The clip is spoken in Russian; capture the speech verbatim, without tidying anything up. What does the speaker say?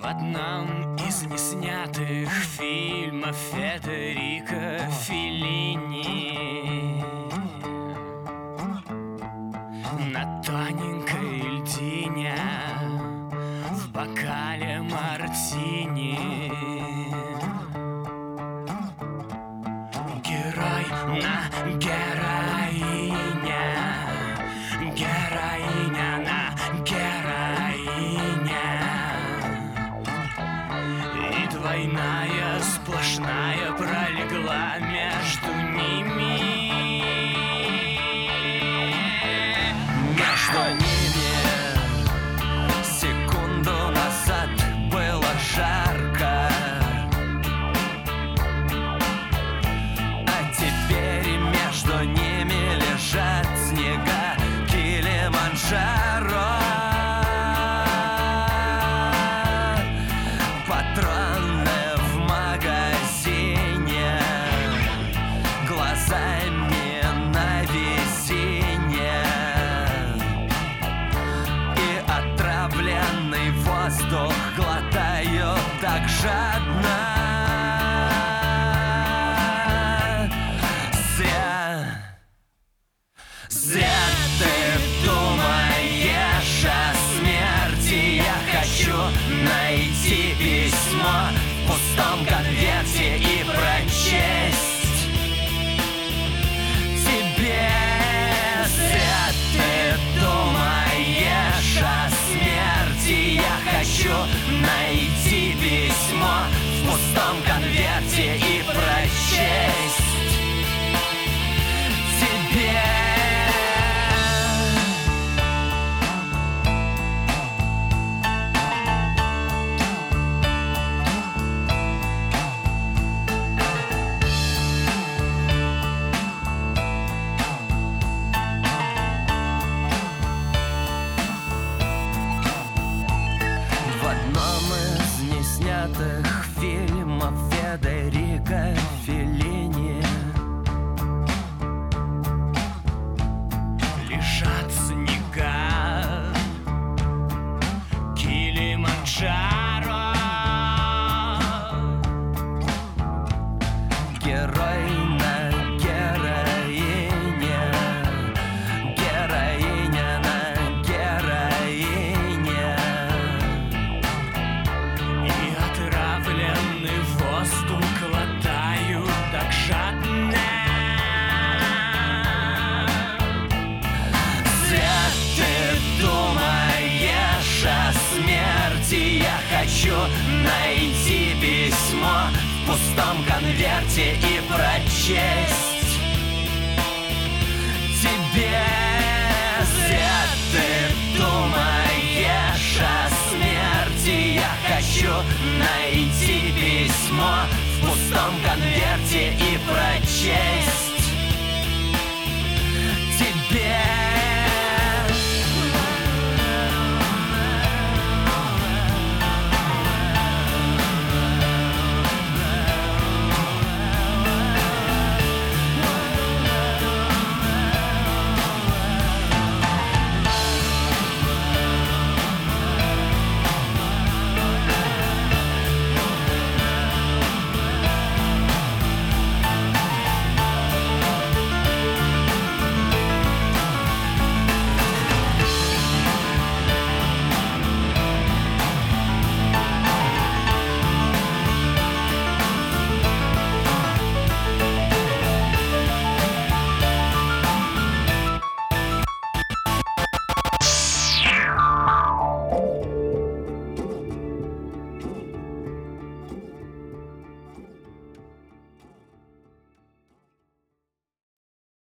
одном из неснятых фильмов Федерико Феллини на тоненькой льдине в бокале мартини герой на героиня, героиня на героиня, и двойная сплошная пролегла между ними. Между ними секунду назад было жарко, а теперь между ними лежат снега Килиманджаро. Патроны в магазине, глазами на весенне, и отравленный воздух глотаю так жадно. Зря, зря ты думаешь о смерти. Я хочу найти письмо в пустом конверте и прочесть тебе. Зря ты думаешь о смерти. Я хочу найти письмо в пустом конверте и прочесть тебе. В одном из неснятых фильмов Федерико Феллини Лежат снега Килиманджаро, герой на героине, героиня на героине, и отравленный воздух глотаю так жадно. Зря ты думаешь о смерти. Я хочу найти письмо в пустом конверте и прочесть тебе. Зря ты думаешь о смерти. Я хочу найти письмо в пустом конверте и прочесть